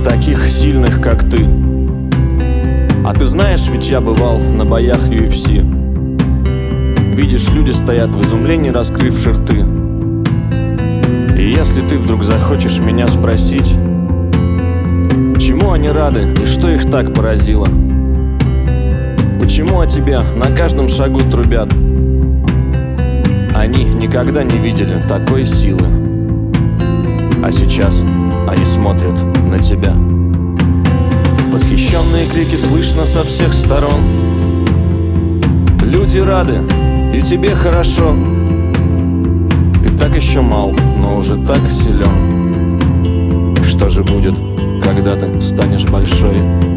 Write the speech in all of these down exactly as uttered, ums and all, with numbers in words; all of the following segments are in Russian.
таких сильных, как ты. А ты знаешь, ведь я бывал на боях ю эф си. Видишь, люди стоят в изумлении, раскрывши рты. И если ты вдруг захочешь меня спросить, чему они рады и что их так поразило, почему о тебе на каждом шагу трубят, они никогда не видели такой силы, а сейчас они смотрят на тебя. Восхищенные крики слышно со всех сторон. Люди рады, и тебе хорошо. Ты так еще мал, но уже так силен. Что же будет, когда ты станешь большой?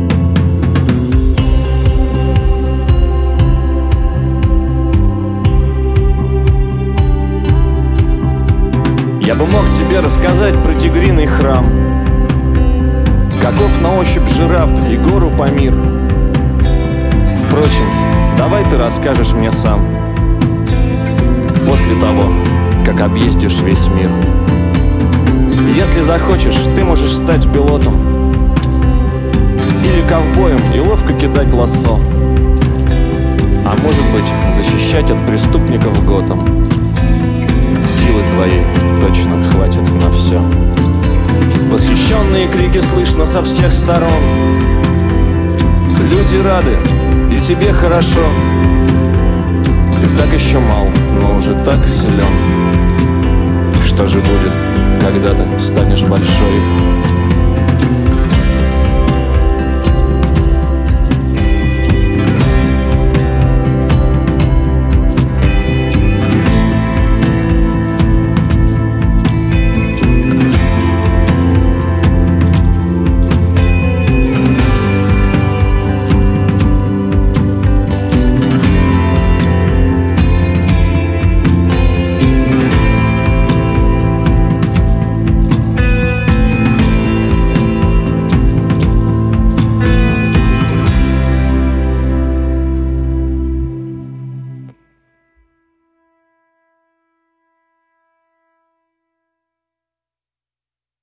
Я бы мог тебе рассказать про тигриный храм, каков на ощупь жираф и гору Памир. Впрочем, давай ты расскажешь мне сам, после того, как объездишь весь мир. Если захочешь, ты можешь стать пилотом или ковбоем и ловко кидать лассо, а может быть, защищать от преступников Готэм. Силы твоей точно хватит на все. Восхищенные крики слышно со всех сторон. Люди рады, и тебе хорошо. Ты так еще мал, но уже так силен. Что же будет, когда ты станешь большой?